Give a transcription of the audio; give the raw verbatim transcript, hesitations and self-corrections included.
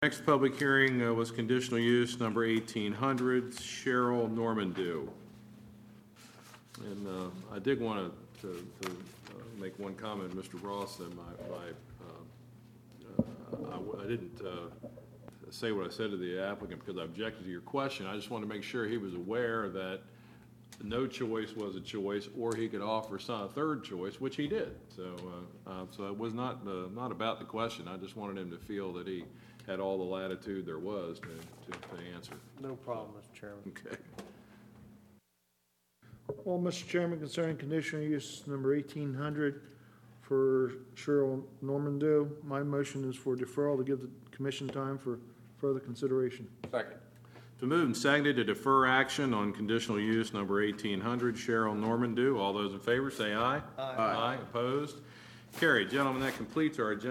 Next public hearing uh, was conditional use number eighteen hundred, Cheryl Normandew. And uh, I did want to, to, to uh, make one comment, Mister Ross, and my, my, uh, uh, I, I didn't uh, say what I said to the applicant because I objected to your question. I just wanted to make sure he was aware that no choice was a choice, or he could offer some a third choice, which he did. So, uh, uh, so it was not uh, not about the question. I just wanted him to feel that he had all the latitude there was to, to, to answer. No problem, Mister Chairman. Okay. Well, Mister Chairman, concerning conditional use number eighteen hundred for Cheryl Normandew, my motion is for deferral to give the commission time for further consideration. Second. To move and seconded to defer action on conditional use number eighteen hundred, Cheryl Normandew. All those in favor say aye. Aye. Aye. Opposed? Carried. Gentlemen, that completes our agenda.